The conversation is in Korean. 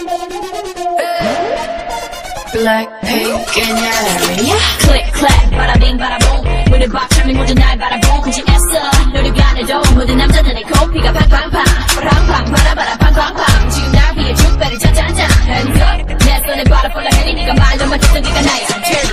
Blackpink in your area. Click clack 바라빙 바라봉 문을 박차면 모두 날 바라보고 굳이했어 노력 안 해도 모든 남자들의 코피가 팡팡팡 팡팡 바라바라 팡팡팡 지금 날 위해 쭉 배를 짜잔짠 Hands up 내 손에 바라볼라 해니 네가 말로만 듣던 게가 나야